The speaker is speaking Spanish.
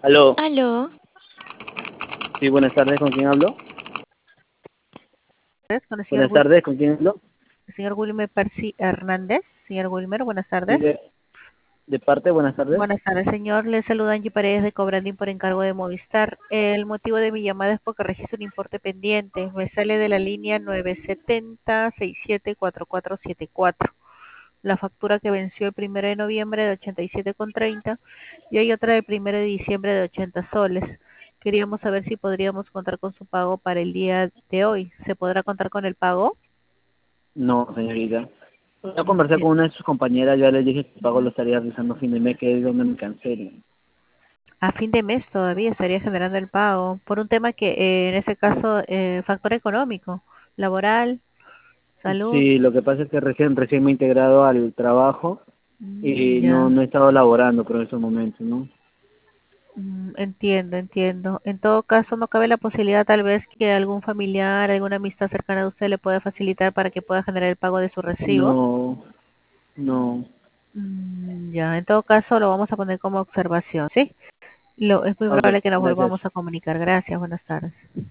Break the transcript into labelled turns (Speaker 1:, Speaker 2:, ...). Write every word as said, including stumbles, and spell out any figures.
Speaker 1: Aló,
Speaker 2: Aló,
Speaker 1: sí, buenas tardes, ¿con quién hablo?
Speaker 3: Con el señor,
Speaker 1: Buenas
Speaker 3: Wil-
Speaker 1: tardes, ¿con quién hablo?
Speaker 3: el señor Wilmer Percy Hernández. Señor Wilmer, buenas
Speaker 1: Sí,
Speaker 3: tardes.
Speaker 1: de, de parte, buenas tardes.
Speaker 3: Buenas tardes, señor. Le saluda Angie Paredes de Cobrandín por encargo de Movistar. El motivo de mi llamada es porque registro un importe pendiente. Me sale de la línea nueve siete cero seis siete cuatro cuatro siete cuatro. La factura que venció el primero de noviembre de ochenta y siete con treinta y hay otra del primero de diciembre de ochenta soles. Queríamos saber si podríamos contar con su pago para el día de hoy. ¿Se podrá contar con el pago?
Speaker 1: No, señorita. Yo
Speaker 3: Mm,
Speaker 1: conversé
Speaker 3: ya.
Speaker 1: con una de sus compañeras, ya les dije que el pago lo estaría realizando a fin de mes, que es donde me cancelen.
Speaker 3: A fin de mes todavía estaría generando el pago por un tema que eh, en este caso eh, factor económico, laboral, salud.
Speaker 1: Sí, lo que pasa es que recién, recién me he integrado al trabajo
Speaker 3: Mm,
Speaker 1: y no,
Speaker 3: ya.
Speaker 1: no he estado laborando por esos momentos, ¿no?
Speaker 3: Mm, entiendo, entiendo. En todo caso, no cabe la posibilidad tal vez que algún familiar, alguna amistad cercana a usted le pueda facilitar para que pueda generar el pago de su recibo.
Speaker 1: No, no.
Speaker 3: Mm, ya, en todo caso lo vamos a poner como observación, ¿sí? Lo, es muy
Speaker 1: Ok,
Speaker 3: probable que nos
Speaker 1: gracias.
Speaker 3: volvamos a comunicar. Gracias, buenas tardes.